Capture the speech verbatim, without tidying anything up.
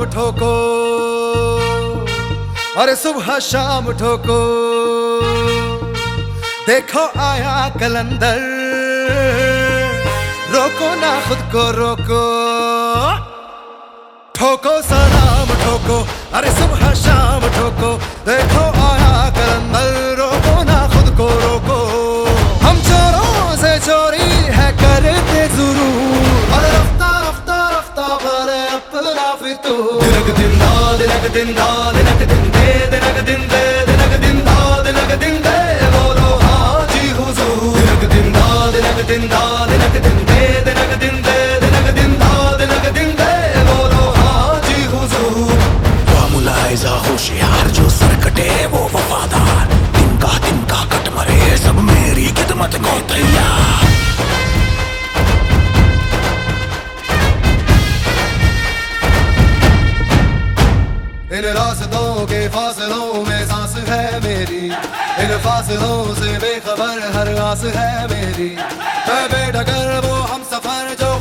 ठोको, अरे सुबह शाम ठोको, देखो आया कलंदर, रोको ना खुद को रोको, ठोको सलाम ठोको, अरे सुबह शाम ठोको, देखो आया कलंदर, रोको ना खुद को रोको। हम चोरों से चोरी है करते जरूर, अरे रफ्ता रफ्ता रफ्ता भरे अपना फितूर। दिनक दिन दा दिनक दिन दा दिनक दिन दे दिनक दिन दे दिनक दिन दा दिनक दिन दे, बोलो हाजी हुजूर। दिनक दिन दा दिनक दिन दा दिनक दिन दे दिनक दिन दे दिनक दिन दा दिनक दिन दे, बोलो हाजी हुजूर। वो मुलाहिजा होशियार जो सर कटे वो वफादार, तिनका तिनका कट मरे सब मेरी खिदमत को तैयार। इन रास्तों के फासलों में सांस है मेरी, इन फासलों से बेखबर हर आस है मेरी। मैं बेडगर वो हम सफर जो